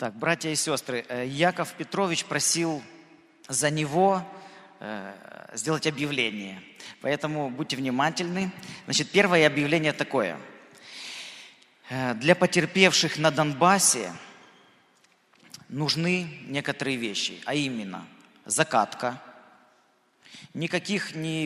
Так, братья и сестры, Яков Петрович просил за него сделать объявление. Поэтому будьте внимательны. Значит, первое объявление такое. Для потерпевших на Донбассе нужны некоторые вещи, а именно закатка, никаких ни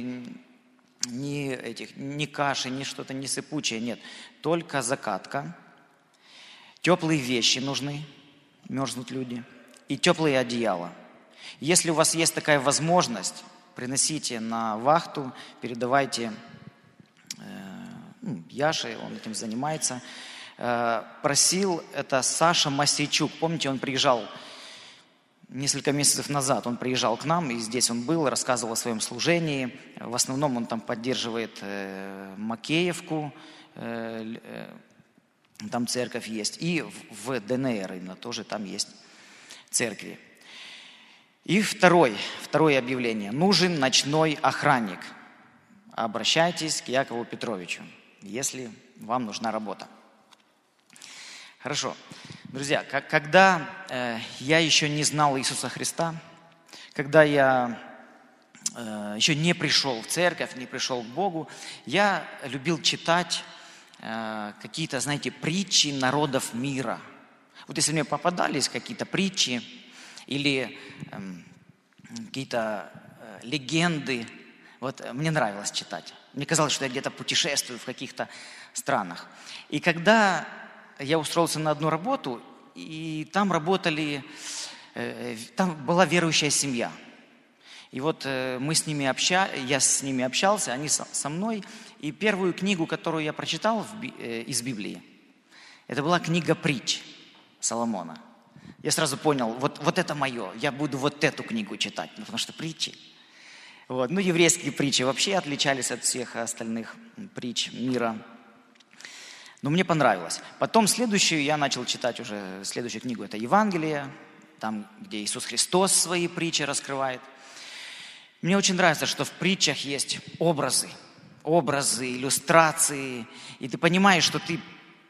каши, ни что-то не сыпучее, нет, только закатка. Теплые вещи нужны, мерзнут люди, и теплые одеяла. Если у вас есть такая возможность, приносите на вахту, передавайте Яше, он этим занимается. Просил это Саша Масейчук. Помните, он приезжал несколько месяцев назад, он приезжал к нам, и здесь он был, рассказывал о своем служении. В основном он там поддерживает Макеевку, там церковь есть, и в ДНР именно тоже там есть церкви. И второе объявление. Нужен ночной охранник. Обращайтесь к Якову Петровичу, если вам нужна работа. Хорошо. Друзья, когда я еще не знал Иисуса Христа, когда я еще не пришел в церковь, не пришел к Богу, я любил читать какие-то, знаете, притчи народов мира. Вот если мне попадались какие-то притчи или какие-то легенды, вот мне нравилось читать. Мне казалось, что я где-то путешествую в каких-то странах. И когда я устроился на одну работу, и там была верующая семья. И вот я с ними общался, они со мной. И первую книгу, которую я прочитал из Библии, это была книга притч Соломона. Я сразу понял, вот это мое, я буду вот эту книгу читать, потому что притчи. Вот. Еврейские притчи вообще отличались от всех остальных притч мира. Но мне понравилось. Потом следующую я начал читать уже, следующую книгу, это Евангелие, там, где Иисус Христос свои притчи раскрывает. Мне очень нравится, что в притчах есть образы, иллюстрации, и ты понимаешь, что ты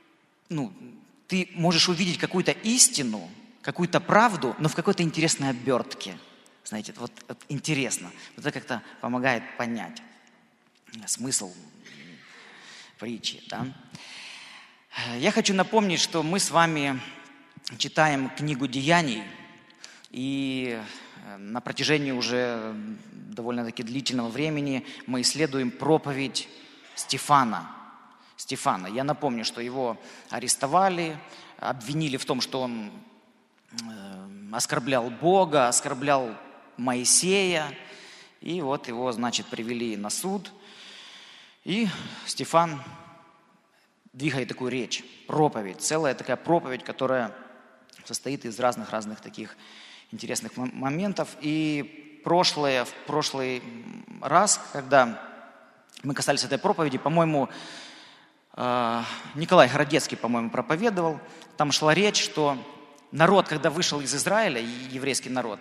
можешь увидеть какую-то истину, какую-то правду, но в какой-то интересной обертке. Знаете, вот интересно. Вот это как-то помогает понять смысл притчи. Да? Я хочу напомнить, что мы с вами читаем книгу Деяний, и на протяжении уже довольно-таки длительного времени мы исследуем проповедь Стефана. Я напомню, что его арестовали, обвинили в том, что он оскорблял Бога, оскорблял Моисея. И вот его, привели на суд. И Стефан двигает такую речь, проповедь. Целая такая проповедь, которая состоит из разных таких интересных моментов. И в прошлый раз, когда мы касались этой проповеди, по-моему, Николай Городецкий, проповедовал. Там шла речь, что народ, когда вышел из Израиля, еврейский народ,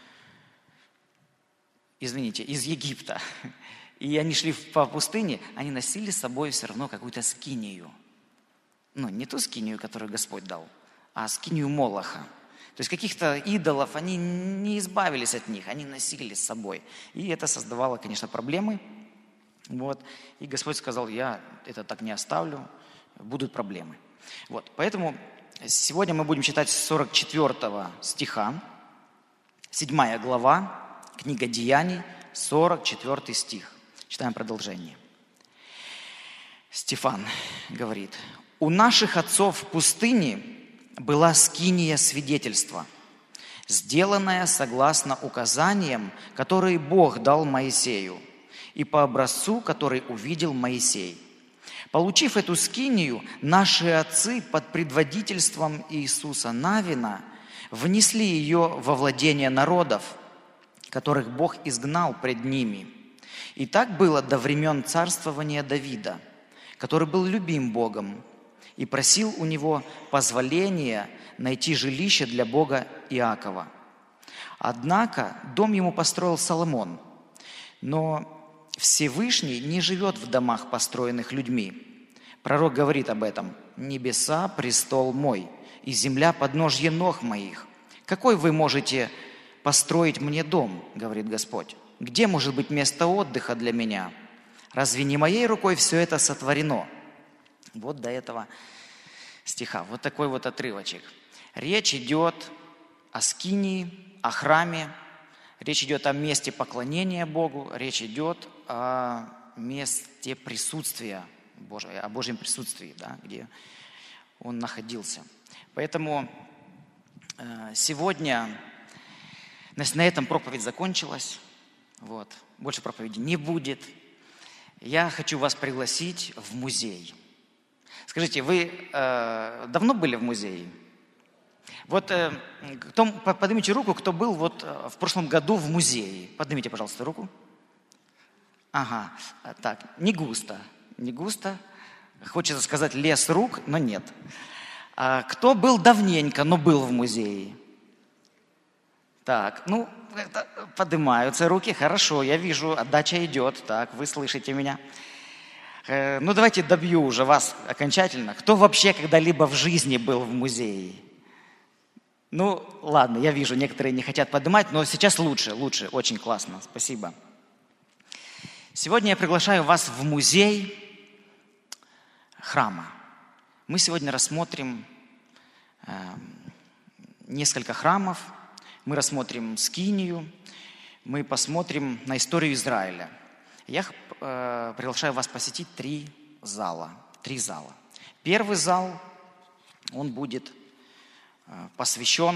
из Египта, и они шли по пустыне, они носили с собой все равно какую-то скинию. Не ту скинию, которую Господь дал, а скинию Молоха. То есть каких-то идолов, они не избавились от них, они носили с собой. И это создавало, конечно, проблемы. И Господь сказал, я это так не оставлю, будут проблемы. Поэтому сегодня мы будем читать с 44 стиха, 7 глава, книга Деяний, 44 стих. Читаем продолжение. Стефан говорит, у наших отцов в пустыне была скиния свидетельства, сделанная согласно указаниям, которые Бог дал Моисею, и по образцу, который увидел Моисей. Получив эту скинию, наши отцы под предводительством Иисуса Навина внесли ее во владение народов, которых Бог изгнал пред ними. И так было до времен царствования Давида, который был любим Богом и просил у него позволения найти жилище для Бога Иакова. Однако дом ему построил Соломон, но Всевышний не живет в домах, построенных людьми. Пророк говорит об этом. «Небеса – престол мой, и земля подножье ног моих. Какой вы можете построить мне дом, говорит Господь? Где может быть место отдыха для меня? Разве не моей рукой все это сотворено? Вот до этого стиха. Вот такой вот отрывочек. Речь идет о скинии, о храме. Речь идет о месте поклонения Богу. Речь идет о месте присутствия Божьего, о Божьем присутствии, да, где Он находился. Поэтому сегодня на этом проповедь закончилась. Вот. Больше проповеди не будет. Я хочу вас пригласить в музей. Скажите, вы давно были в музее? Вот поднимите руку, кто был вот в прошлом году в музее. Поднимите, пожалуйста, руку. Ага, так, не густо. Хочется сказать лес рук, но нет. Кто был давненько, но был в музее? Так, ну, поднимаются руки, хорошо, я вижу, отдача идет, так, вы слышите меня. Ну, давайте добью уже вас окончательно. Кто вообще когда-либо в жизни был в музее? Ну, ладно, я вижу, некоторые не хотят поднимать, но сейчас лучше, очень классно, спасибо. Сегодня я приглашаю вас в музей храма. Мы сегодня рассмотрим несколько храмов, мы рассмотрим скинию, мы посмотрим на историю Израиля. Я приглашаю вас посетить три зала. Первый зал, он будет посвящен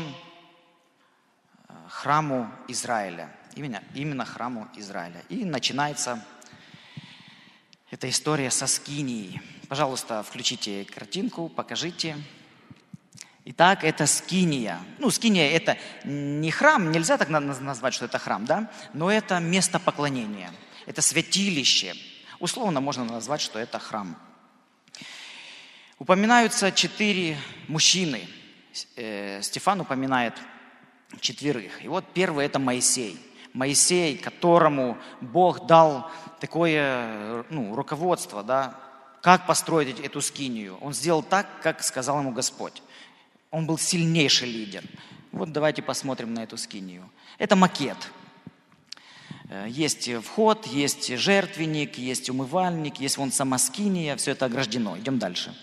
храму Израиля, именно храму Израиля. И начинается эта история со скинией. Пожалуйста, включите картинку, покажите. Итак, это скиния. Ну, скиния – это не храм, нельзя так назвать, что это храм, да? Но это место поклонения, это святилище. Условно можно назвать, что это храм. Упоминаются 4 мужчины. Стефан упоминает 4. И вот первый – это Моисей. Моисей, которому Бог дал такое руководство, да, как построить эту скинию. Он сделал так, как сказал ему Господь. Он был сильнейший лидер. Вот давайте посмотрим на эту скинию. Это макет. Есть вход, есть жертвенник, есть умывальник, есть вон сама скиния. Все это ограждено. Идем дальше.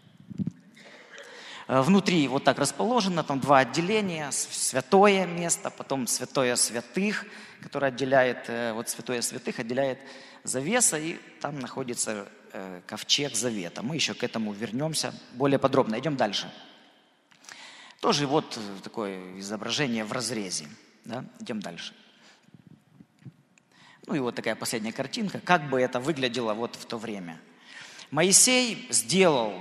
Внутри вот так расположено, там 2 отделения. Святое место, потом святое святых, которое отделяет, вот святое святых отделяет завеса, и там находится ковчег завета. Мы еще к этому вернемся более подробно. Идем дальше. Тоже вот такое изображение в разрезе. Да? Идем дальше. Ну и вот такая последняя картинка. Как бы это выглядело вот в то время. Моисей сделал...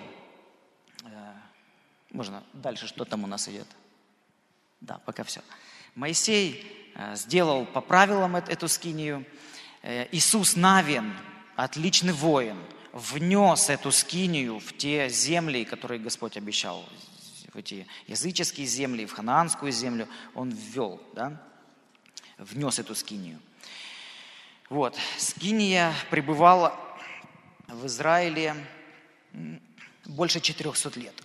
Можно дальше, что там у нас идет? Да, пока все. Моисей сделал по правилам эту скинию. Иисус Навин, отличный воин, внес эту скинию в те земли, которые Господь обещал. В эти языческие земли, в ханаанскую землю он ввел, да? Внес эту скинию. Вот, скиния пребывала в Израиле больше 400 лет.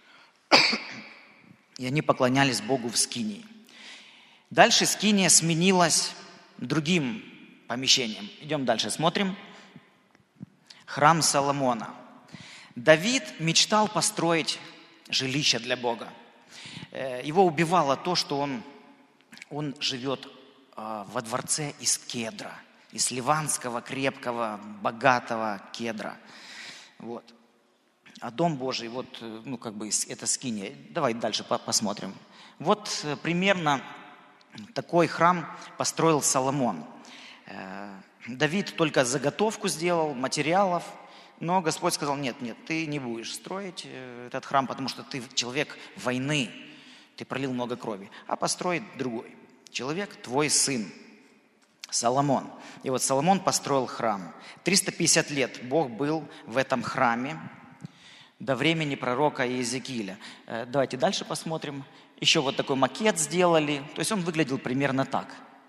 И они поклонялись Богу в скинии. Дальше скиния сменилась другим помещением. Идем дальше, смотрим. Храм Соломона. Давид мечтал построить жилище для Бога. Его убивало то, что он живет во дворце из кедра, из ливанского крепкого, богатого кедра. Вот. А дом Божий, вот, это скиния. Давай дальше посмотрим. Вот примерно такой храм построил Соломон. Давид только заготовку сделал, материалов, но Господь сказал, нет, ты не будешь строить этот храм, потому что ты человек войны, ты пролил много крови, а построит другой человек, твой сын, Соломон. И вот Соломон построил храм. 350 лет Бог был в этом храме до времени пророка Иезекииля. Давайте дальше посмотрим. Еще вот такой макет сделали. То есть он выглядел примерно так.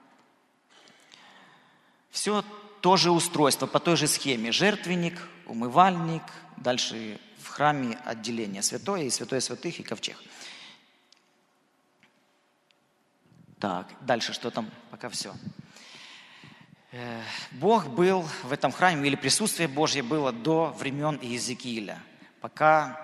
Все то же устройство, по той же схеме. Жертвенник, умывальник, дальше в храме отделение святое и святое святых и ковчег. Так, дальше что там? Пока все. Бог был в этом храме, или присутствие Божье было до времен Иезекииля, пока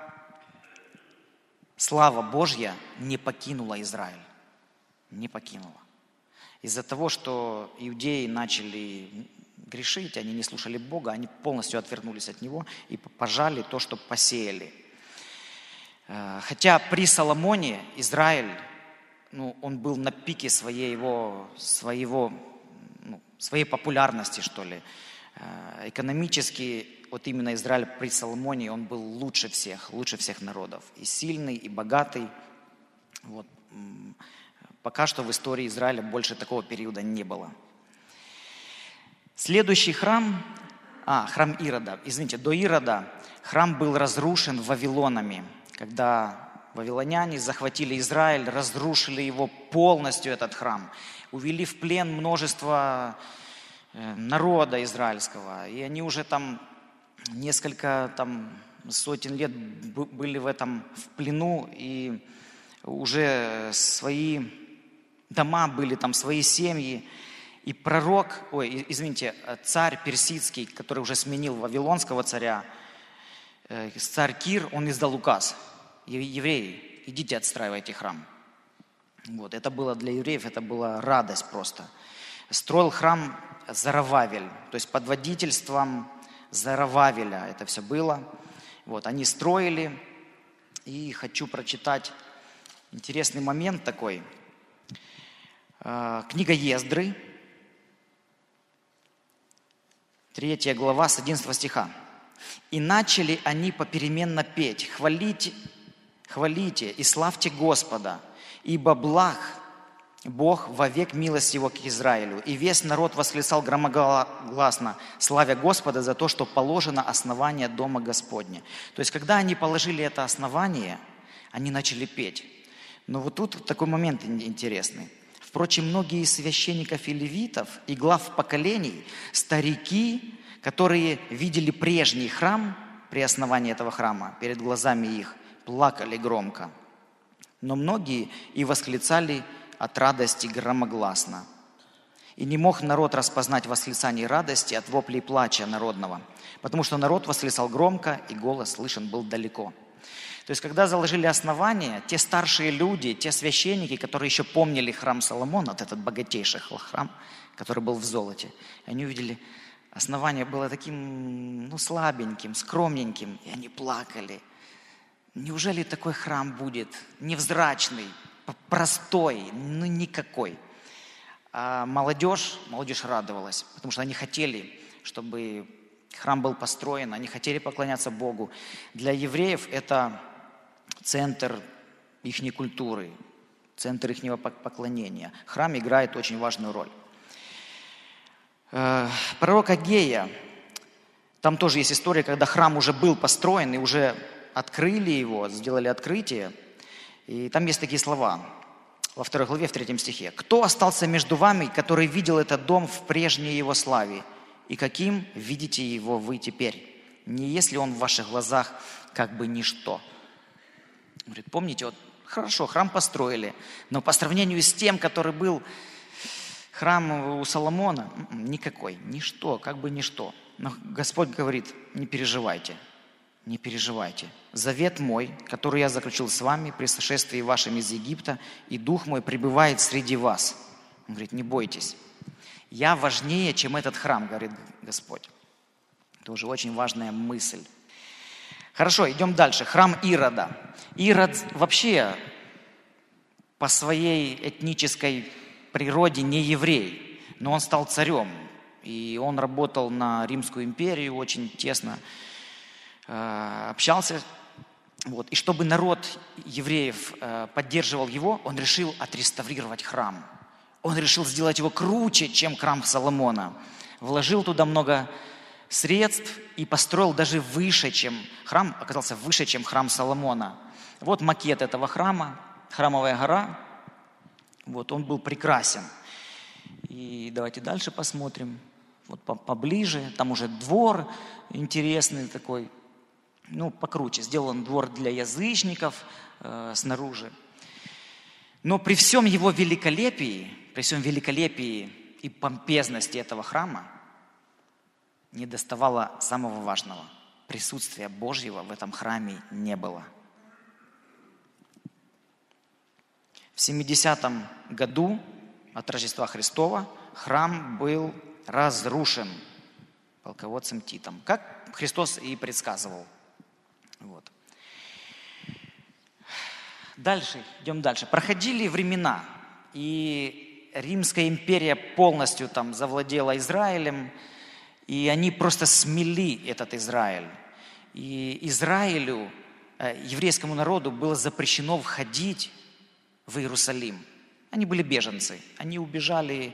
слава Божья не покинула Израиль. Не покинула. Из-за того, что иудеи начали грешить, они не слушали Бога, они полностью отвернулись от Него и пожали то, что посеяли. Хотя при Соломоне Израиль, он был на пике своей популярности, что ли. Экономически, вот именно Израиль при Соломоне, он был лучше всех народов. И сильный, и богатый. Вот. Пока что в истории Израиля больше такого периода не было. Следующий храм Ирода. Извините, до Ирода храм был разрушен вавилонами. Когда вавилоняне захватили Израиль, разрушили его полностью, этот храм. Увели в плен множество народа израильского. И они уже там несколько сотен лет были в плену, и уже свои дома были, там свои семьи. И царь персидский, который уже сменил вавилонского царя, царь Кир, он издал указ: евреи, идите отстраивайте храм. Вот, это было для евреев, это была радость просто. Строил храм Зоровавель, то есть под водительством Зоровавеля это все было. Вот, они строили, и хочу прочитать интересный момент такой. Книга Ездры, 3 глава, с 11 стиха. «И начали они попеременно петь: хвалите и славьте Господа, ибо благ Бог вовек милость Его к Израилю. И весь народ восклицал громогласно, славя Господа за то, что положено основание дома Господня». То есть, когда они положили это основание, они начали петь. Но вот тут такой момент интересный. Впрочем, многие из священников и левитов, и глав поколений, старики, которые видели прежний храм при основании этого храма, перед глазами их, плакали громко. Но многие и восклицали от радости громогласно. И не мог народ распознать восклицание радости от воплей плача народного, потому что народ восклицал громко, и голос слышен был далеко. То есть, когда заложили основание, те старшие люди, те священники, которые еще помнили храм Соломона, вот этот богатейший храм, который был в золоте, они увидели, основание было таким, слабеньким, скромненьким, и они плакали. Неужели такой храм будет невзрачный, простой, никакой? А молодежь радовалась, потому что они хотели, чтобы храм был построен, они хотели поклоняться Богу. Для евреев это центр их культуры, центр их поклонения. Храм играет очень важную роль. Пророк Агея, там тоже есть история, когда храм уже был построен, и уже открыли его, сделали открытие. И там есть такие слова во 2 главе, в 3 стихе. «Кто остался между вами, который видел этот дом в прежней его славе? И каким видите его вы теперь? Не есть ли он в ваших глазах как бы ничто?» Говорит, помните, вот хорошо, храм построили, но по сравнению с тем, который был храм у Соломона, никакой, ничто, как бы ничто. Но Господь говорит, не переживайте. Не переживайте. Завет мой, который я заключил с вами при сошествии вашем из Египта, и Дух мой пребывает среди вас. Он говорит, не бойтесь. Я важнее, чем этот храм, говорит Господь. Тоже очень важная мысль. Хорошо, идем дальше. Храм Ирода. Ирод вообще по своей этнической природе не еврей, но он стал царем. И он работал на Римскую империю, очень тесно общался. Вот. И чтобы народ евреев поддерживал его, он решил отреставрировать храм. Он решил сделать его круче, чем храм Соломона. Вложил туда много средств и построил даже выше, чем храм, оказался выше, чем храм Соломона. Вот макет этого храма, храмовая гора. Вот, он был прекрасен. И давайте дальше посмотрим. Вот поближе, там уже двор интересный такой. Покруче. Сделан двор для язычников снаружи. Но при всем его великолепии, и помпезности этого храма, не доставало самого важного. Присутствия Божьего в этом храме не было. В 70-м году от Рождества Христова храм был разрушен полководцем Титом, как Христос и предсказывал. Вот. Идем дальше. Проходили времена, и Римская империя полностью там завладела Израилем, и они просто смели этот Израиль. И Израилю, еврейскому народу, было запрещено входить в Иерусалим. Они были беженцы. Они убежали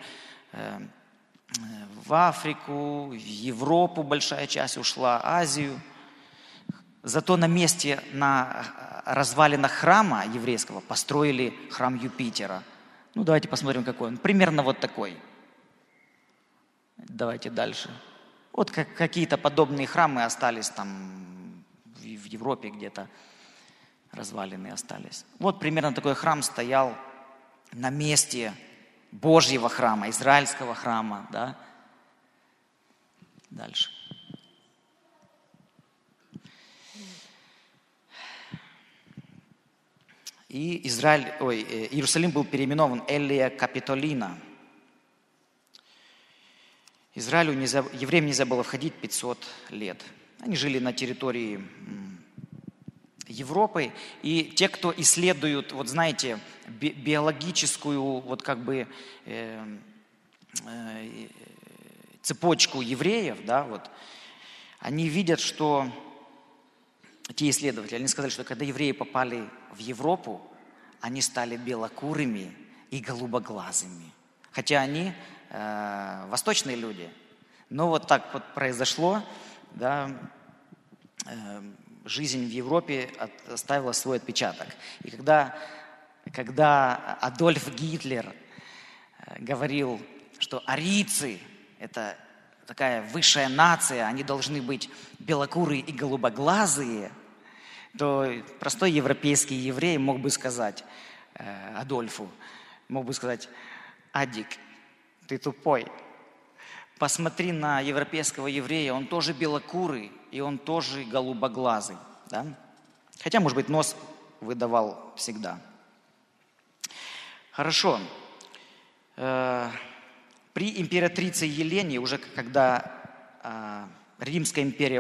в Африку, в Европу большая часть ушла, Азию. Зато на месте, на развалинах храма еврейского построили храм Юпитера. Ну, давайте посмотрим, какой он. Примерно вот такой. Давайте дальше. Вот какие-то подобные храмы остались там в Европе где-то. Развалины остались. Вот примерно такой храм стоял на месте Божьего храма, израильского храма. Да? Дальше. И Иерусалим был переименован Эллия Капитолина. Евреям нельзя было входить 500 лет. Они жили на территории Европы. И те, кто исследуют, вот знаете, биологическую вот как бы цепочку евреев, да, вот, они видят, что те исследователи, они сказали, что когда евреи попали в Европу, они стали белокурыми и голубоглазыми. Хотя они восточные люди. Но вот так вот произошло, да, жизнь в Европе оставила свой отпечаток. И когда Адольф Гитлер говорил, что арийцы – это такая высшая нация, они должны быть белокурые и голубоглазые, то простой европейский еврей мог бы сказать Адольфу, Адик, ты тупой. Посмотри на европейского еврея, он тоже белокурый, и он тоже голубоглазый. Да? Хотя, может быть, нос выдавал всегда. Хорошо. При императрице Елене, уже когда Римская империя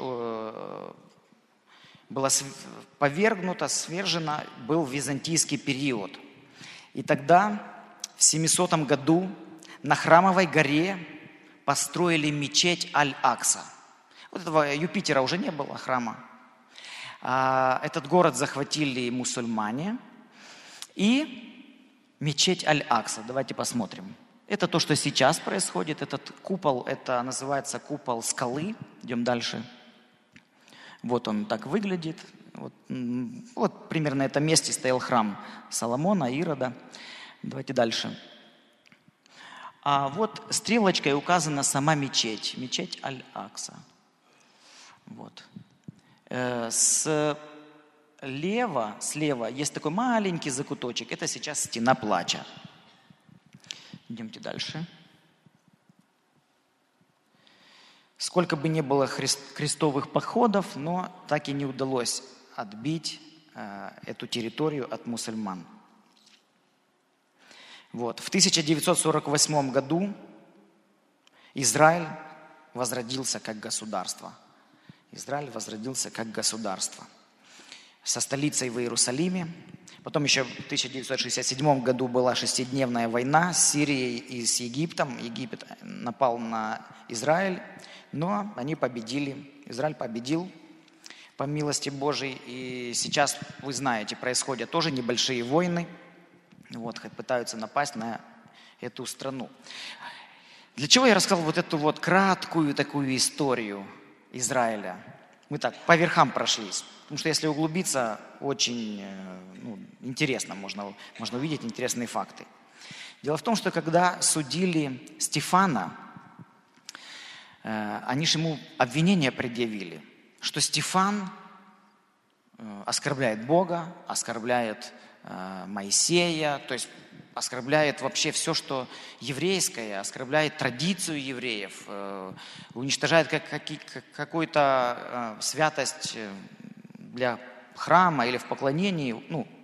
была повергнута, свержена, был византийский период. И тогда, в 700 году, на Храмовой горе построили мечеть Аль-Акса. Вот этого Юпитера уже не было, храма. Этот город захватили мусульмане. И мечеть Аль-Акса. Давайте посмотрим. Это то, что сейчас происходит. Этот купол, это называется купол скалы. Идем дальше. Вот он так выглядит. Вот примерно на этом месте стоял храм Соломона, Ирода. Давайте дальше. А вот стрелочкой указана сама мечеть. Мечеть Аль-Акса. Вот. Слева есть такой маленький закуточек. Это сейчас стена плача. Идемте дальше. Сколько бы ни было крестовых походов, но так и не удалось отбить эту территорию от мусульман. Вот. В 1948 году Израиль возродился как государство. Со столицей в Иерусалиме. Потом еще в 1967 году была 6-дневная война с Сирией и с Египтом. Египет напал на Израиль, но они победили. Израиль победил по милости Божией. И сейчас, вы знаете, происходят тоже небольшие войны. Вот, пытаются напасть на эту страну. Для чего я рассказал вот эту вот краткую такую историю Израиля? Мы так по верхам прошлись. Потому что если углубиться, очень интересно, можно увидеть интересные факты. Дело в том, что когда судили Стефана, они же ему обвинение предъявили, что Стефан оскорбляет Бога, оскорбляет Моисея, то есть оскорбляет вообще все, что еврейское, оскорбляет традицию евреев, уничтожает какую-то святость для храма или в поклонении.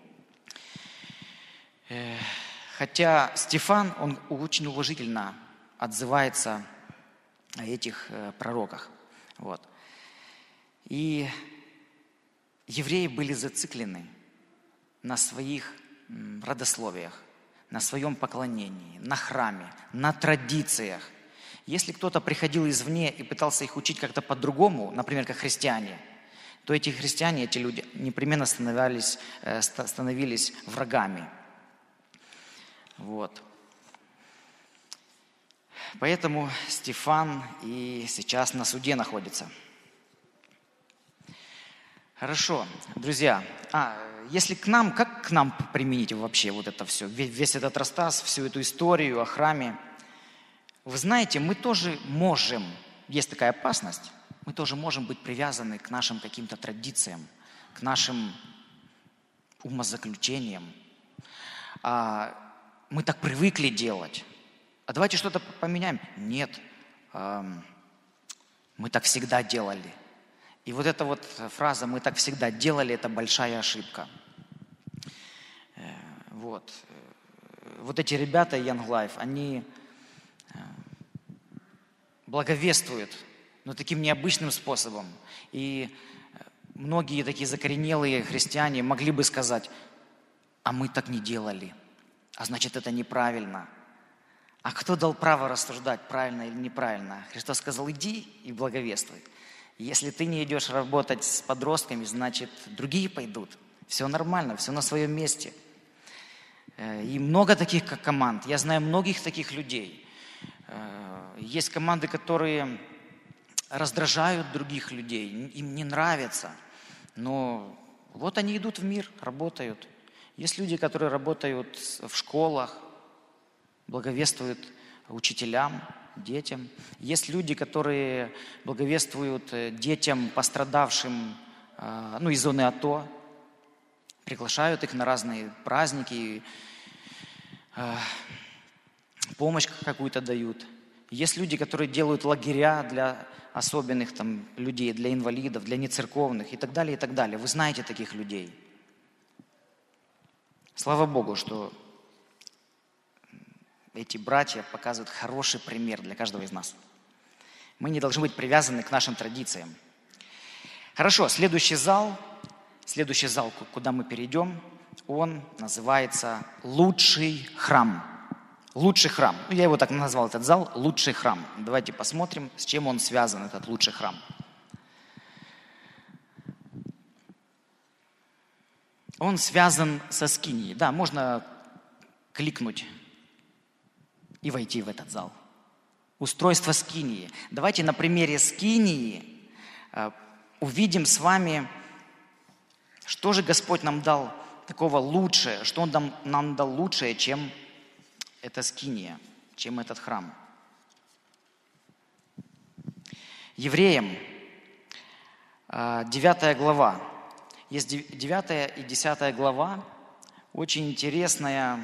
Хотя Стефан, он очень уважительно отзывается о этих пророках. Вот. И евреи были зациклены на своих родословиях, на своем поклонении, на храме, на традициях. Если кто-то приходил извне и пытался их учить как-то по-другому, например, как христиане, то эти христиане, эти люди непременно становились врагами. Вот. Поэтому Стефан и сейчас на суде находится. Хорошо, друзья. Если к нам, как к нам применить вообще вот это все, весь этот рассказ, всю эту историю о храме? Вы знаете, мы тоже можем, есть такая опасность, мы тоже можем быть привязаны к нашим каким-то традициям, к нашим умозаключениям. Мы так привыкли делать. А давайте что-то поменяем. Нет, мы так всегда делали. И вот эта вот фраза «мы так всегда делали» – это большая ошибка. Вот эти ребята Young Life, они благовествуют, но таким необычным способом. И многие такие закоренелые христиане могли бы сказать: а мы так не делали, а значит это неправильно. А кто дал право рассуждать, правильно или неправильно? Христос сказал: иди и благовествуй. Если ты не идешь работать с подростками, значит другие пойдут. Все нормально, все на своем месте. И много таких команд. Я знаю многих таких людей. Есть команды, которые раздражают других людей, им не нравится. Но вот они идут в мир, работают. Есть люди, которые работают в школах, благовествуют учителям, детям. Есть люди, которые благовествуют детям, пострадавшим из зоны АТО, приглашают их на разные праздники, помощь какую-то дают. Есть люди, которые делают лагеря для особенных людей, для инвалидов, для нецерковных и так далее, и так далее. Вы знаете таких людей. Слава Богу, что эти братья показывают хороший пример для каждого из нас. Мы не должны быть привязаны к нашим традициям. Хорошо, следующий зал, куда мы перейдем, он называется «Лучший храм». Лучший храм. Я его так назвал, этот зал, «Лучший храм». Давайте посмотрим, с чем он связан, этот лучший храм. Он связан со скинией. Да, можно кликнуть и войти в этот зал. Устройство скинии. Давайте на примере скинии увидим с вами, что же Господь нам дал такого лучшее, что Он нам дал лучшее, чем эта скиния, чем этот храм. Евреям, 9 глава. Есть 9 и 10 глава, очень интересные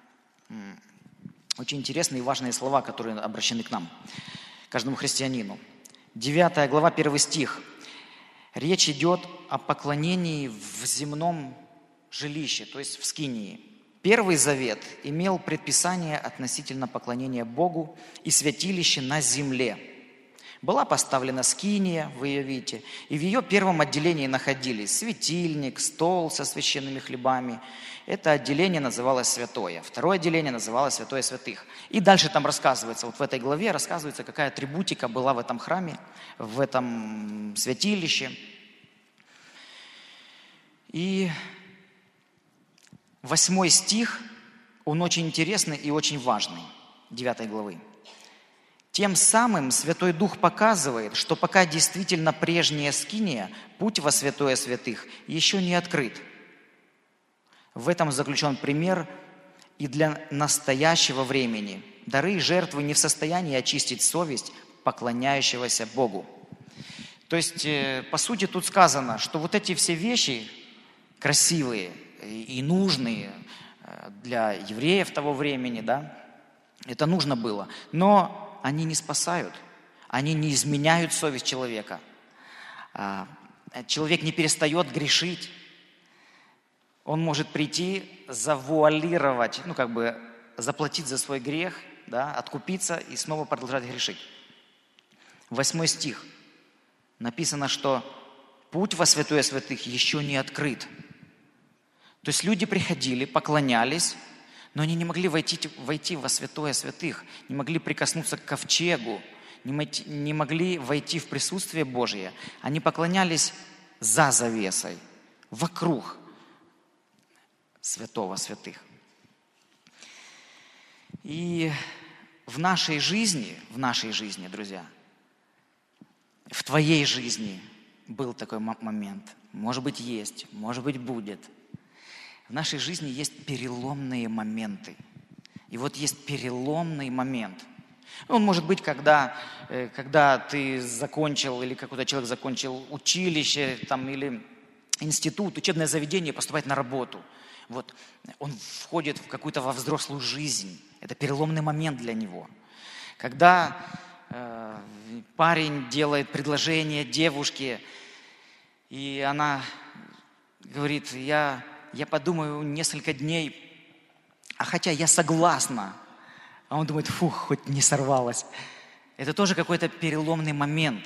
и важные слова, которые обращены к нам, каждому христианину. 9 глава, 1 стих. Речь идет о поклонении в земном жилище, то есть в скинии. Первый завет имел предписание относительно поклонения Богу и святилище на земле. Была поставлена скиния, вы ее видите, и в ее первом отделении находились светильник, стол со священными хлебами. Это отделение называлось святое. Второе отделение называлось святое святых. И дальше там рассказывается, вот в этой главе рассказывается, какая атрибутика была в этом храме, в этом святилище. И 8 стих, он очень интересный и очень важный, 9 главы. Тем самым Святой Дух показывает, что пока действительно прежняя скиния, путь во святое святых, еще не открыт. В этом заключен пример и для настоящего времени. Дары и жертвы не в состоянии очистить совесть поклоняющегося Богу. То есть, по сути, тут сказано, что вот эти все вещи красивые, и нужны для евреев того времени, да, это нужно было. Но они не спасают, они не изменяют совесть человека. Человек не перестает грешить. Он может прийти, завуалировать, заплатить за свой грех, да, откупиться и снова продолжать грешить. 8 стих. Написано, что путь во святое святых еще не открыт. То есть люди приходили, поклонялись, но они не могли войти во святое святых, не могли прикоснуться к ковчегу, не могли войти в присутствие Божие. Они поклонялись за завесой, вокруг святого святых. И в нашей жизни, друзья, в твоей жизни был такой момент. Может быть, есть, может быть, будет. В нашей жизни есть переломные моменты. И вот есть переломный момент. Он может быть, когда ты закончил, или какой-то человек закончил училище, или институт, учебное заведение, поступает на работу. Вот он входит во взрослую жизнь. Это переломный момент для него. Когда парень делает предложение девушке, и она говорит: я подумаю несколько дней, а хотя я согласна. А он думает: хоть не сорвалась. Это тоже какой-то переломный момент.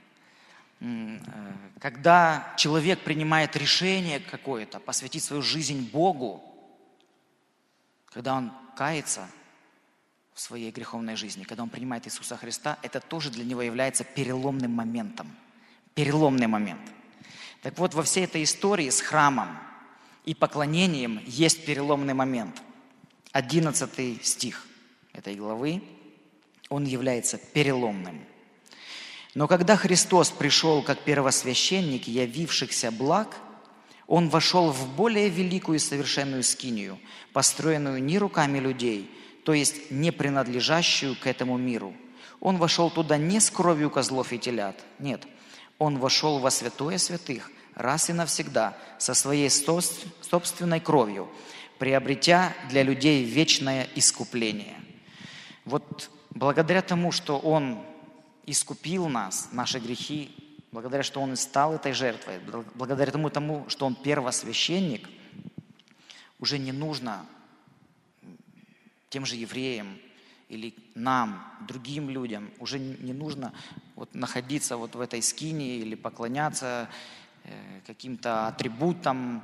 Когда человек принимает решение какое-то, посвятить свою жизнь Богу, когда он кается в своей греховной жизни, когда он принимает Иисуса Христа, это тоже для него является переломным моментом. Переломный момент. Так вот, во всей этой истории с храмом и поклонением есть переломный момент. 11 стих этой главы, он является переломным. Но когда Христос пришел как первосвященник явившихся благ, Он вошел в более великую и совершенную скинию, построенную не руками людей, то есть не принадлежащую к этому миру. Он вошел туда не с кровью козлов и телят, нет. Он вошел во святое святых раз и навсегда со своей собственной кровью, приобретя для людей вечное искупление. Вот благодаря тому, что Он искупил нас, наши грехи, благодаря, что Он и стал этой жертвой, благодаря тому, что Он первосвященник, уже не нужно тем же евреям или нам, другим людям, уже не нужно находиться в этой скинии или поклоняться каким-то атрибутам,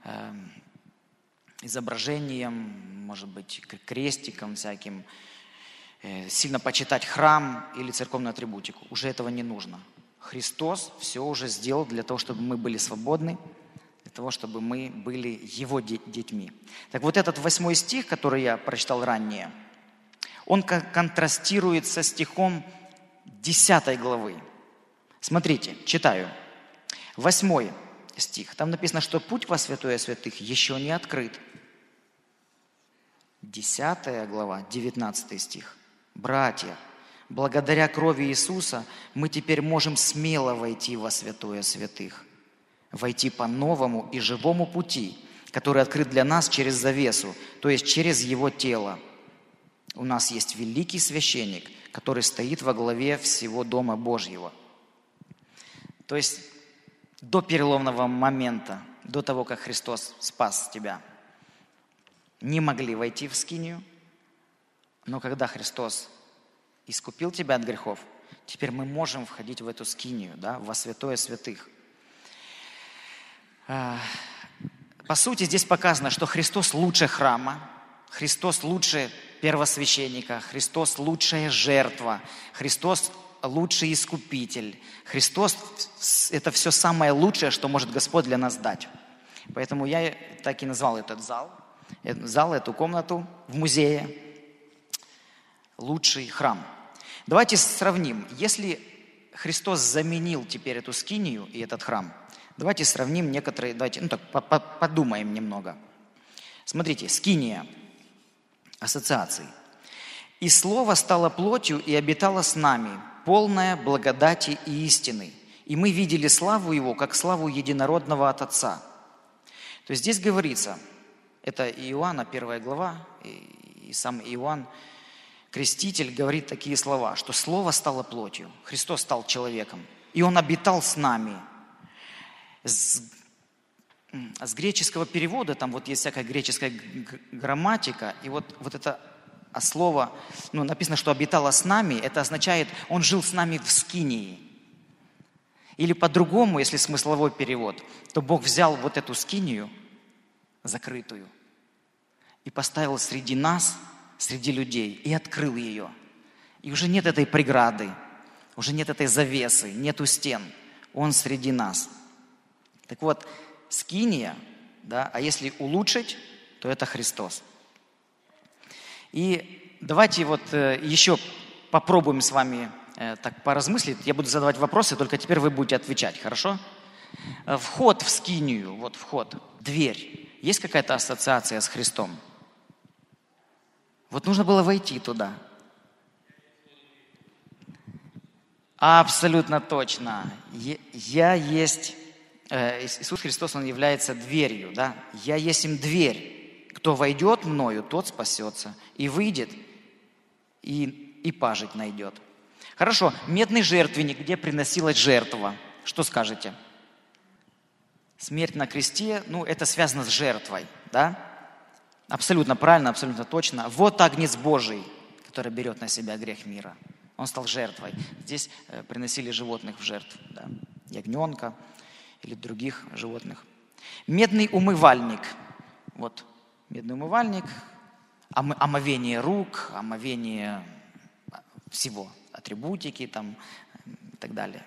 изображениям, может быть, крестикам всяким, сильно почитать храм или церковную атрибутику. Уже этого не нужно. Христос все уже сделал для того, чтобы мы были свободны, для того, чтобы мы были Его детьми. Так вот этот 8 стих, который я прочитал ранее, он контрастирует со стихом 10 главы. Смотрите, читаю. 8 стих. Там написано, что путь во святое святых еще не открыт. 10 глава, 19 стих. Братья, благодаря крови Иисуса мы теперь можем смело войти во святое святых, войти по новому и живому пути, который открыт для нас через завесу, то есть через Его тело. У нас есть великий священник, который стоит во главе всего Дома Божьего. То есть до переломного момента, до того, как Христос спас тебя, не могли войти в скинию, но когда Христос искупил тебя от грехов, теперь мы можем входить в эту скинию, во святое святых. По сути, здесь показано, что Христос лучше храма, Христос лучше первосвященника, Христос лучшая жертва, Христос лучший искупитель. Христос – это все самое лучшее, что может Господь для нас дать. Поэтому я так и назвал этот зал, эту комнату в музее «Лучший храм». Давайте сравним. Если Христос заменил теперь эту скинию и этот храм, давайте сравним некоторые, подумаем немного. Смотрите, скиния, ассоциации. «И Слово стало плотью и обитало с нами, полное благодати и истины, и мы видели славу Его, как славу единородного от Отца». То есть здесь говорится, это Иоанна 1 глава, и сам Иоанн, Креститель, говорит такие слова, что Слово стало плотью, Христос стал человеком, и Он обитал с нами. С греческого перевода, там вот есть всякая греческая грамматика, и вот это слово, написано, что обитало с нами, это означает, Он жил с нами в скинии. Или по-другому, если смысловой перевод, то Бог взял вот эту скинию, закрытую, и поставил среди нас, среди людей, и открыл ее. И уже нет этой преграды, уже нет этой завесы, нету стен. Он среди нас. Так вот, скиния, да, а если улучшить, то это Христос. И давайте вот еще попробуем с вами так поразмыслить. Я буду задавать вопросы, только теперь вы будете отвечать, хорошо? Вход в скинию, вот вход, дверь. Есть какая-то ассоциация с Христом? Вот нужно было войти туда. Абсолютно точно. Иисус Христос, Он является дверью, да? Я есть им дверь. Кто войдет мною, тот спасется. И выйдет, и пажить найдет. Хорошо, медный жертвенник, где приносилась жертва. Что скажете? Смерть на кресте, это связано с жертвой, да? Абсолютно правильно, абсолютно точно. Вот агнец Божий, который берет на себя грех мира. Он стал жертвой. Здесь приносили животных в жертву, да? Ягненка или других животных. Медный умывальник. Вот, медный умывальник, омовение рук, омовение всего, атрибутики там и так далее.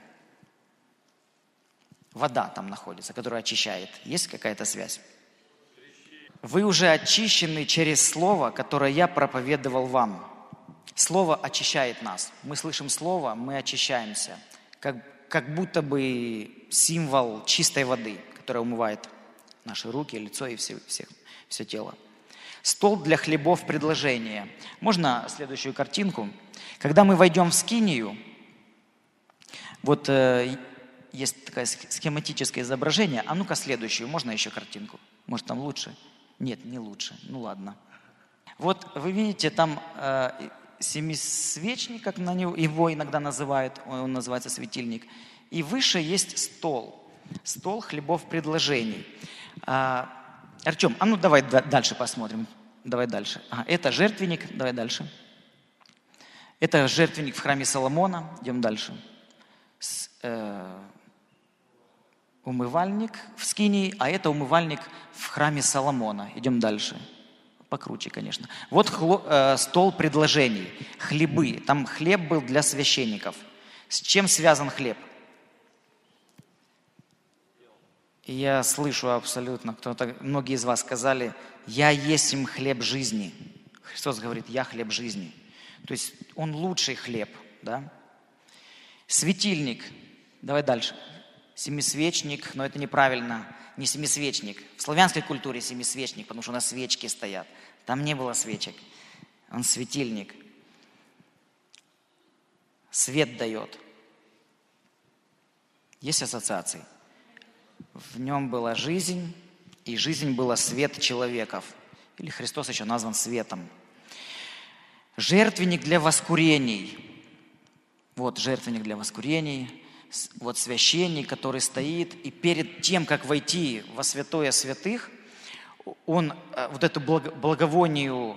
Вода там находится, которая очищает. Есть какая-то связь? Вы уже очищены через Слово, которое я проповедовал вам. Слово очищает нас. Мы слышим Слово, мы очищаемся. Как будто бы символ чистой воды, которая умывает наши руки, лицо и все тело. Стол для хлебов предложения. Можно следующую картинку? Когда мы войдем в скинию, вот есть такое схематическое изображение. А ну-ка следующую, можно еще картинку? Может там лучше? Нет, не лучше. Ну ладно. Вот вы видите, там семисвечник, как его иногда называют, он называется светильник. И выше есть стол. Стол хлебов предложений. Артем, а ну давай дальше посмотрим. Давай дальше. Это жертвенник. Давай дальше. Это жертвенник в храме Соломона. Идем дальше. Умывальник в скинии, а это умывальник в храме Соломона. Идем дальше. Покруче, конечно. Вот стол предложений. Хлебы. Там хлеб был для священников. С чем связан хлеб? Я слышу абсолютно, многие из вас сказали, я есть им хлеб жизни. Христос говорит, я хлеб жизни. То есть Он лучший хлеб, да? Светильник. Давай дальше. Семисвечник, но это неправильно. Не семисвечник. В славянской культуре семисвечник, потому что у нас свечки стоят. Там не было свечек. Он светильник. Свет дает. Есть ассоциации? В нем была жизнь, и жизнь была свет человеков. Или Христос еще назван светом. Жертвенник для воскурений. Вот жертвенник для воскурений. Вот священник, который стоит, и перед тем, как войти во святое святых, он вот это благовоние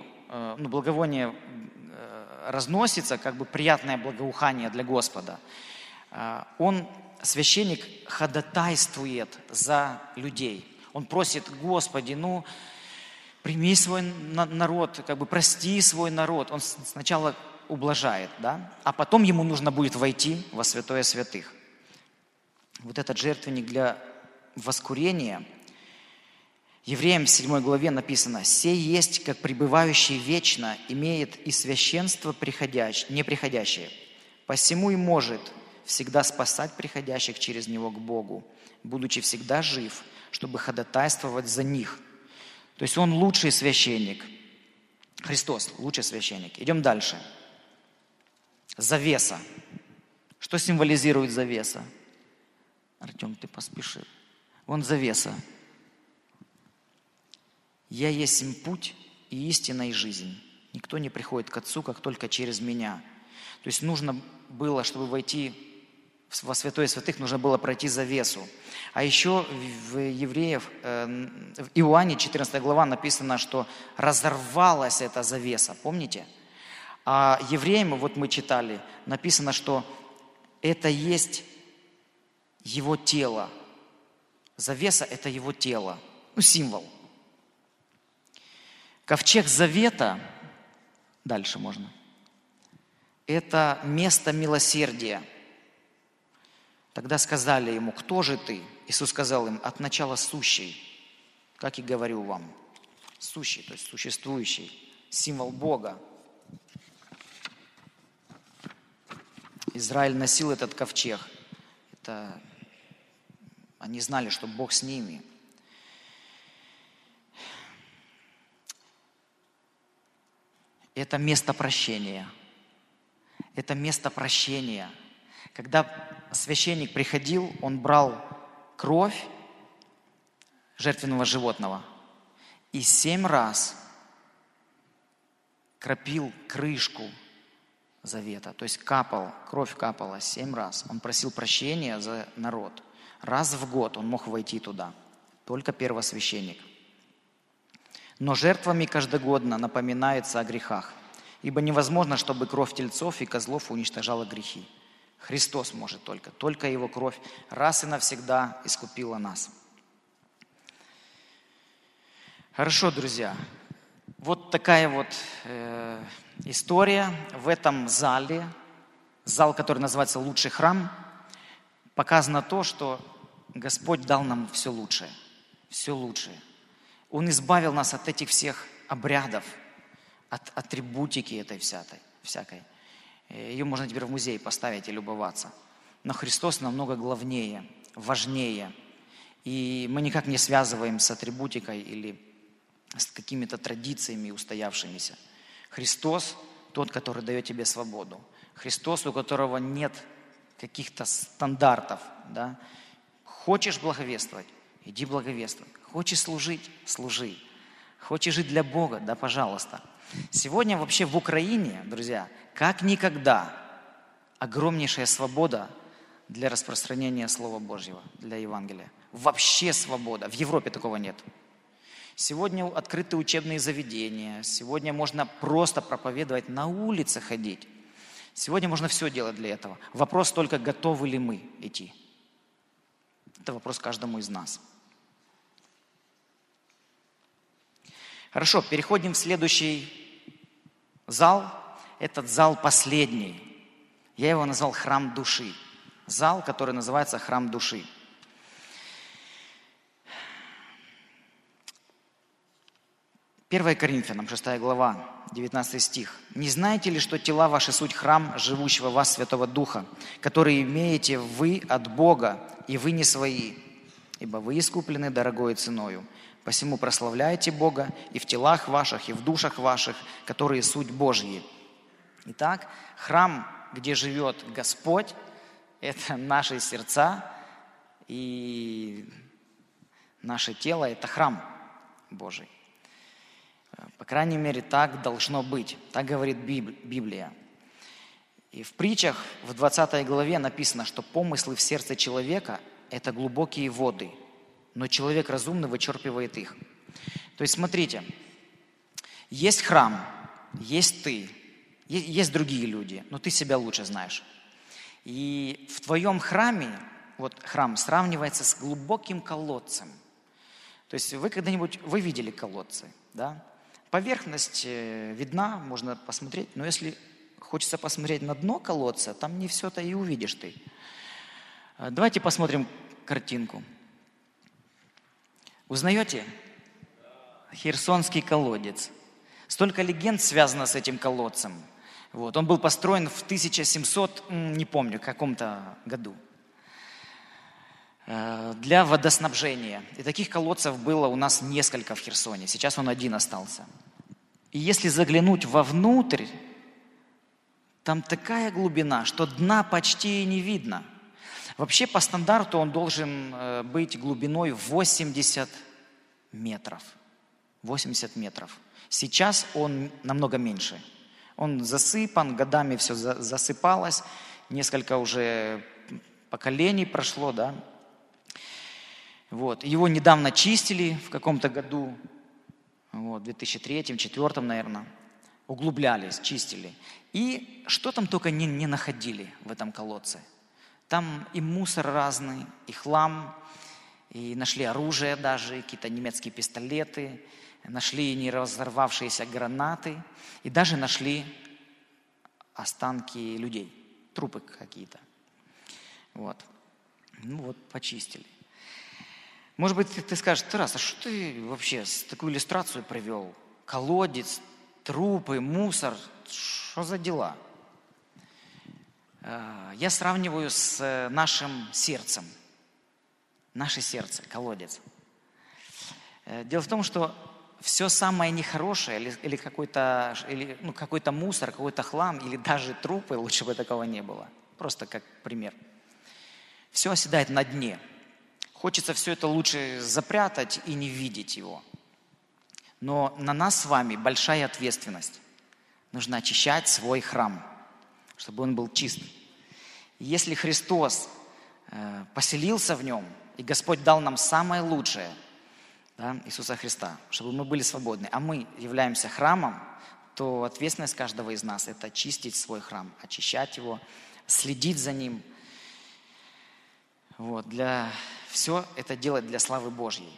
разносится, как бы приятное благоухание для Господа. Священник ходатайствует за людей. Он просит, Господи, прими свой народ, как бы прости свой народ. Он сначала ублажает, да? А потом ему нужно будет войти во святое святых. Вот этот жертвенник для воскурения, Евреям в 7 главе написано, «Сей есть, как пребывающий вечно, имеет и священство неприходящее, посему и может всегда спасать приходящих через него к Богу, будучи всегда жив, чтобы ходатайствовать за них». То есть Он лучший священник. Христос лучший священник. Идем дальше. Завеса. Что символизирует завеса? Артем, ты поспешил. Вон завеса. Я есть путь и истина и жизнь. Никто не приходит к Отцу, как только через Меня. То есть нужно было, чтобы войти во святое святых, нужно было пройти завесу. А еще в Евреев, в Иоанне 14 глава написано, что разорвалась эта завеса, помните? А Евреям, вот мы читали, написано, что это есть Его тело. Завеса – это Его тело, символ. Ковчег Завета, дальше можно, это место милосердия. Тогда сказали Ему: кто же Ты? Иисус сказал им: от начала сущий, как и говорю вам. Сущий, то есть существующий, символ Бога. Израиль носил этот ковчег. Они знали, что Бог с ними. Это место прощения. Это место прощения. Когда священник приходил, он брал кровь жертвенного животного и 7 раз кропил крышку завета. То есть кровь капала 7 раз. Он просил прощения за народ. Раз в год он мог войти туда. Только первосвященник. Но жертвами каждогодно напоминается о грехах. Ибо невозможно, чтобы кровь тельцов и козлов уничтожала грехи. Христос может только Его кровь раз и навсегда искупила нас. Хорошо, друзья. Вот такая вот история. В этом зале, зал, который называется «Лучший храм», показано то, что Господь дал нам все лучшее. Все лучшее. Он избавил нас от этих всех обрядов, от атрибутики этой всякой. Ее можно теперь в музей поставить и любоваться. Но Христос намного главнее, важнее. И мы никак не связываем с атрибутикой или с какими-то традициями устоявшимися. Христос тот, который дает тебе свободу. Христос, у которого нет каких-то стандартов. Да? Хочешь благовествовать? Иди благовествуй. Хочешь служить? Служи. Хочешь жить для Бога? Да, пожалуйста. Сегодня вообще в Украине, друзья, как никогда огромнейшая свобода для распространения Слова Божьего, для Евангелия. Вообще свобода. В Европе такого нет. Сегодня открыты учебные заведения. Сегодня можно просто проповедовать, на улице ходить. Сегодня можно все делать для этого. Вопрос только, готовы ли мы идти. Это вопрос каждому из нас. Хорошо, переходим в следующий зал. Этот зал последний. Я его назвал «Храм души». Зал, который называется «Храм души». 1 Коринфянам, 6 глава, 19 стих. «Не знаете ли, что тела ваши суть храм живущего в вас Святого Духа, который имеете вы от Бога, и вы не свои, ибо вы искуплены дорогою ценою. Посему прославляйте Бога и в телах ваших, и в душах ваших, которые суть Божьи». Итак, храм, где живет Господь, это наши сердца, и наше тело – это храм Божий. По крайней мере, так должно быть. Так говорит Библия. И в притчах, в 20 главе написано, что помыслы в сердце человека – это глубокие воды, но человек разумный вычерпывает их. То есть, смотрите, есть храм, есть ты, есть другие люди, но ты себя лучше знаешь. И в твоем храме, вот храм сравнивается с глубоким колодцем. То есть вы когда-нибудь, вы видели колодцы, да? Поверхность видна, можно посмотреть, но если хочется посмотреть на дно колодца, там не все-то и увидишь ты. Давайте посмотрим картинку. Узнаете? Херсонский колодец. Столько легенд связано с этим колодцем. Вот. Он был построен в 1700, не помню, каком-то году. Для водоснабжения. И таких колодцев было у нас несколько в Херсоне. Сейчас он один остался. И если заглянуть вовнутрь, там такая глубина, что дна почти не видно. Вообще по стандарту он должен быть глубиной 80 метров. 80 метров. Сейчас он намного меньше. Он засыпан, годами все засыпалось, несколько уже поколений прошло, да. Вот. Его недавно чистили в каком-то году, в 2003-2004, наверное, углублялись, чистили. И что там только не находили в этом колодце. Там и мусор разный, и хлам, и нашли оружие даже, какие-то немецкие пистолеты, нашли не разорвавшиеся гранаты, и даже нашли останки людей, трупы какие-то. Вот. Почистили. Может быть, ты скажешь: Тарас, а что ты вообще такую иллюстрацию привел? Колодец, трупы, мусор, что за дела? Я сравниваю с нашим сердцем. Наше сердце, колодец. Дело в том, что все самое нехорошее, или какой-то мусор, какой-то хлам, или даже трупы, лучше бы такого не было. Просто как пример. Все оседает на дне. Хочется все это лучше запрятать и не видеть его. Но на нас с вами большая ответственность. Нужно очищать свой храм, чтобы он был чист. Если Христос поселился в нем, и Господь дал нам самое лучшее, да, Иисуса Христа, чтобы мы были свободны, а мы являемся храмом, то ответственность каждого из нас – это очистить свой храм, очищать его, следить за ним. Все это делать для славы Божьей.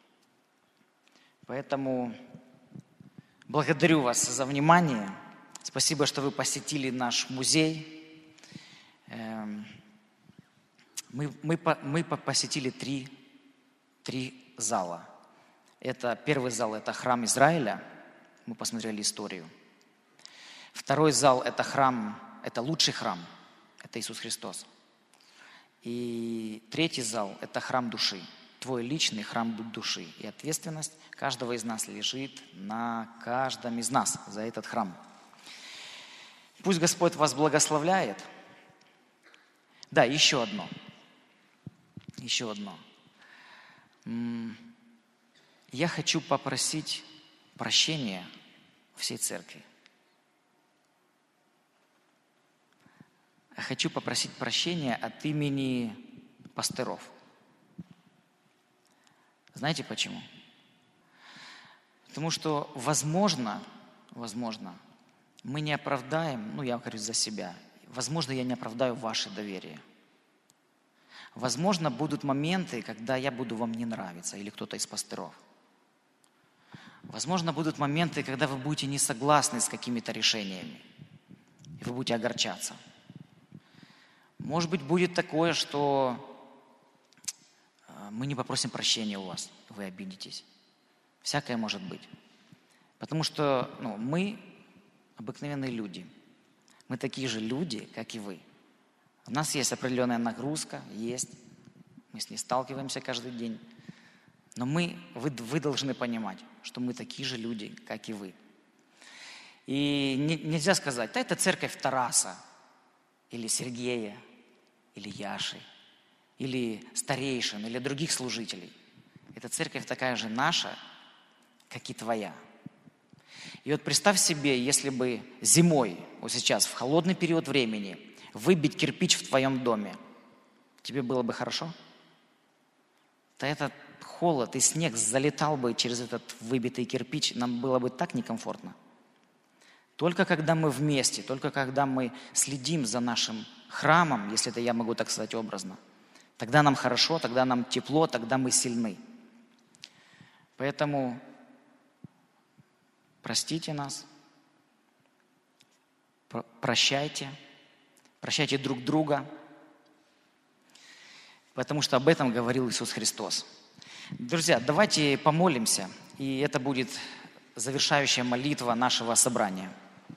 Поэтому благодарю вас за внимание. Спасибо, что вы посетили наш музей. Мы посетили три зала. Первый зал – это храм Израиля. Мы посмотрели историю. Второй зал – это храм, это лучший храм. Это Иисус Христос. И третий зал – это храм души. Твой личный храм души. И ответственность каждого из нас лежит на каждом из нас за этот храм. Пусть Господь вас благословляет. Да, еще одно. Я хочу попросить прощения всей церкви. Я хочу попросить прощения от имени пастыров. Знаете почему? Потому что, возможно, мы не оправдаем, я говорю за себя, возможно, я не оправдаю ваше доверие. Возможно, будут моменты, когда я буду вам не нравиться, или кто-то из пастыров. Возможно, будут моменты, когда вы будете не согласны с какими-то решениями, и вы будете огорчаться. Может быть, будет такое, что мы не попросим прощения у вас, вы обидитесь. Всякое может быть. Потому что мы обыкновенные люди. Мы такие же люди, как и вы. У нас есть определенная нагрузка, есть. Мы с ней сталкиваемся каждый день. Но вы должны понимать, что мы такие же люди, как и вы. И нельзя сказать: да, это церковь Тараса, или Сергея, или Яши, или старейшин, или других служителей. Эта церковь такая же наша, как и твоя. И представь себе, если бы зимой, сейчас, в холодный период времени, выбить кирпич в твоем доме, тебе было бы хорошо? Да этот холод и снег залетал бы через этот выбитый кирпич, нам было бы так некомфортно. Только когда мы вместе, только когда мы следим за нашим храмом, если это я могу так сказать образно, тогда нам хорошо, тогда нам тепло, тогда мы сильны. Поэтому простите нас, прощайте друг друга, потому что об этом говорил Иисус Христос. Друзья, давайте помолимся, и это будет завершающая молитва нашего собрания.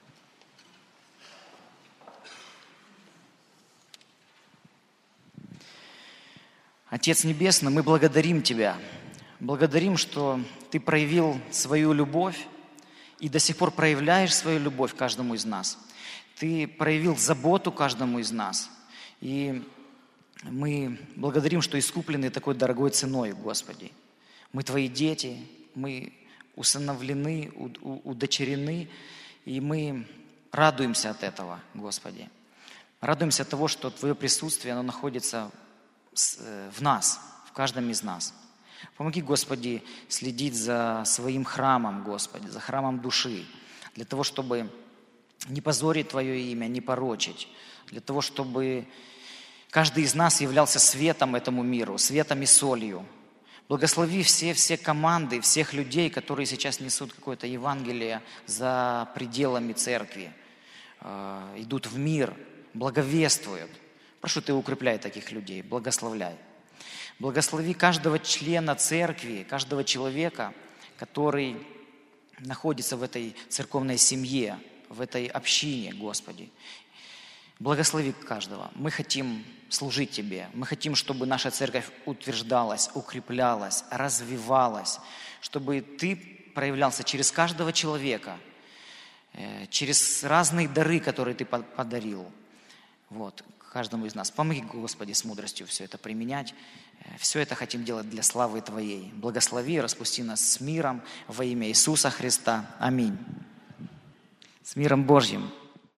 Отец Небесный, мы благодарим Тебя. Благодарим, что Ты проявил свою любовь и до сих пор проявляешь свою любовь каждому из нас. Ты проявил заботу каждому из нас. И мы благодарим, что искуплены такой дорогой ценой, Господи. Мы Твои дети, мы усыновлены, удочерены, и мы радуемся от этого, Господи. Радуемся от того, что Твое присутствие, оно находится в нас, в каждом из нас. Помоги, Господи, следить за своим храмом, Господи, за храмом души, для того, чтобы не позорить Твое имя, не порочить, для того, чтобы каждый из нас являлся светом этому миру, светом и солью. Благослови все команды, всех людей, которые сейчас несут какое-то Евангелие за пределами церкви, идут в мир, благовествуют. Прошу, Ты укрепляй таких людей, благословляй. Благослови каждого члена церкви, каждого человека, который находится в этой церковной семье, в этой общине, Господи. Благослови каждого. Мы хотим служить Тебе. Мы хотим, чтобы наша церковь утверждалась, укреплялась, развивалась, чтобы Ты проявлялся через каждого человека, через разные дары, которые Ты подарил. Вот, каждому из нас. Помоги, Господи, с мудростью все это применять. Все это хотим делать для славы Твоей. Благослови и распусти нас с миром во имя Иисуса Христа. Аминь. С миром Божьим.